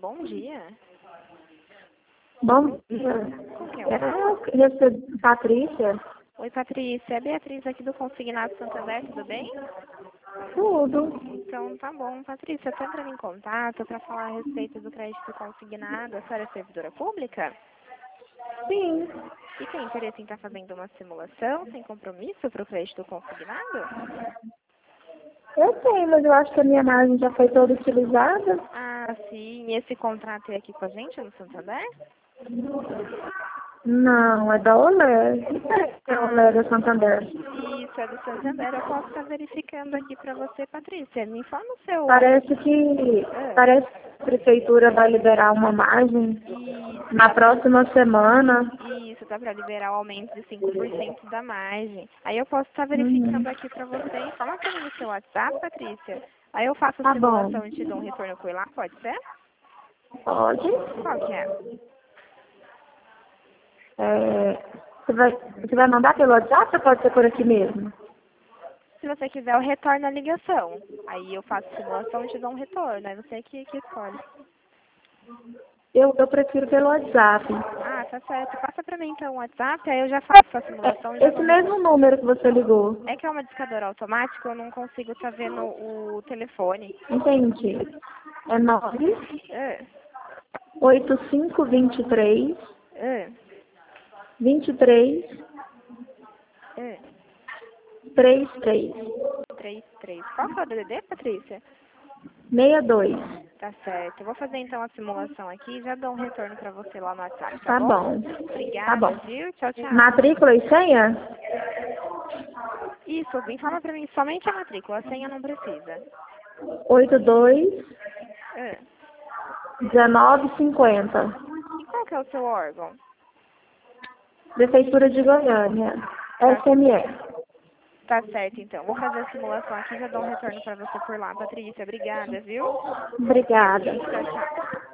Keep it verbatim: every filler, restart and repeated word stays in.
bom dia. Bom dia. Qual que é Eu recebi Patrícia. Oi, Patrícia. É Beatriz aqui do Consignado Santander, tudo bem? Tudo. Então, tá bom. Patrícia, eu tô entrando em contato para falar a respeito do crédito consignado. A senhora é servidora pública? Sim. E tem interesse em estar fazendo uma simulação sem compromisso para o crédito consignado? Eu tenho, mas eu acho que a minha margem já foi toda utilizada. Ah, sim. E esse contrato é aqui com a gente no Santander? Não, é da Olé. É a Olé da Santander. Isso, é do Santander. Eu posso estar verificando aqui para você, Patrícia. Me informa o seu... Parece que, Ah, parece que a prefeitura vai liberar uma margem isso, na tá pra, próxima semana. isso, tá para liberar o aumento de cinco por cento da margem. Aí eu posso estar Uhum. verificando aqui para você. Informa para mim no seu WhatsApp, Patrícia. Aí eu faço a Tá bom. simulação e te dou um retorno por lá, pode ser? Pode. Qual que é? É, você, vai, você vai mandar pelo WhatsApp ou pode ser por aqui mesmo? Se você quiser, eu retorno a ligação. Aí eu faço a simulação e te dou um retorno. Aí você que, que escolhe. Eu, eu prefiro pelo WhatsApp. Ah, tá certo. Passa pra mim então o WhatsApp, aí eu já faço a simulação e É já esse dou um retorno. mesmo número que você ligou. É que é uma discadora automática, eu não consigo estar vendo o telefone. Entendi. É nove Ah, oito cinco dois três ah, dois três ah. três três Três, três. Qual que é o D D D, Patrícia? seis dois. Tá certo. Eu vou fazer então a simulação aqui e já dou um retorno pra você lá no WhatsApp, tá Tá bom? bom. Tá Obrigada, bom. viu? Tchau, tchau. Matrícula e senha? Isso, informa pra mim somente a matrícula, a senha não precisa. oito dois Ah. um nove cinco zero. E qual que é o seu órgão? Prefeitura de Goiânia. Tá, S M E. tá certo, então. Vou fazer a simulação aqui e já dou um retorno pra você por lá, Patrícia. Obrigada, viu? Obrigada. Tchau, tchau.